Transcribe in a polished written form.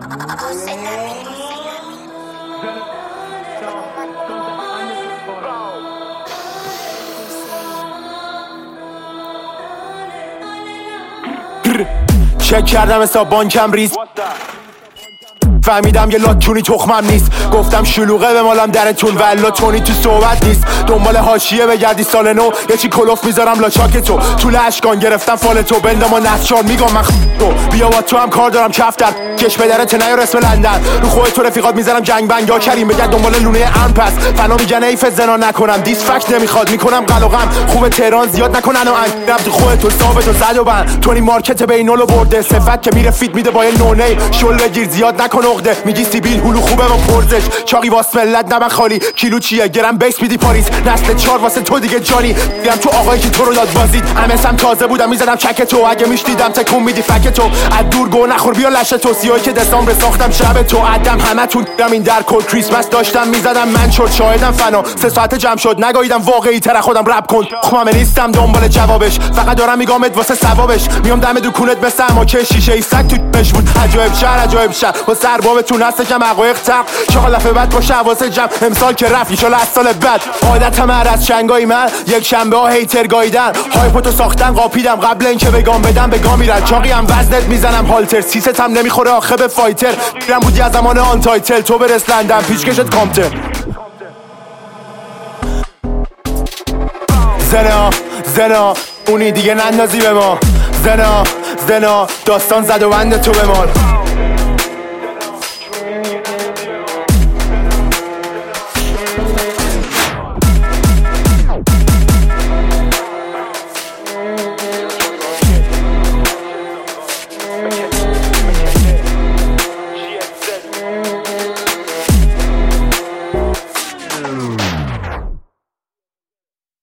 چک کردم حساب بانکم ریز، فهمیدم یه لاتونی تخمم نیست. گفتم شلوغه به مالم درتون والا تونی تو صحبت نیست. دنبال حاشیه بگردی سال نو یه چی کلوف میذارم لاچاک تو. طول اشکان گرفتم فال تو بندم و نفچار میگم من تو. بیا با تو هم کار دارم کف در کش بدرت نیار اسم لندن. رو خود تو رفیقات میذارم جنگ بنگ یا کریم بگرد دنبال لونه ام پس فنا میگن ایف زنا نکنم. دیس فکت نمیخواد میکنم قلقم خوب تهران زیاد نکنن و انگرم تو خودت تو ثابت و زد و بند. تونی مارکت بینولو برده صفت که میره فیت میده با یه نونی شل بگیر زیاد نکن عقده. میگی سیبیل هلو خوبه با پرزش چاقی واس ملت نه من خالی کیلو چیه گرم بیس میدی پاریس نسل 4 واسه تو دیگه جانی. میرم تو آقایی که تو رو داد بازید امسم تازه بودم میزدم چک تو. اگه میشدیدم تکون میدی فک تو. از دور گو نخور بیا لشه تو. سیایی که دسامبر ساختم شب تو عدم همتون گرم این در کل کریسمس داشتم میزدم من شد شاهدم فنا 3 ساعت جمع شد نگاهیدم واقعی تر خودم رپ کن خمم نیستم دنبال جوابش فقط دارم میگامت واسه ثوابش. میام دم دکونت مثل اماکه شیشه ای سگ تو مش بود. عجایب شهر با سربابتون هست کم عقایق تق چاق لفه بعد باشه حواسه جمع امسال که رفت ایشالا از سال بعد. عادتم هر از چنگای من یک شنبه ها هیتر گاییدن هایپوتو ساختن قاپیدم قبل اینکه بگام بدم به گام میرن. چاقی هم وزنت میزنم هالتر سیست هم نمیخوره آخه به فایتر. میرم بودی از زمان آن تایتل تو برس لندن پیچکشت کامتر. زنا اونی دیگه نندازی به ما. زنا داستان زد و بند تو بمال.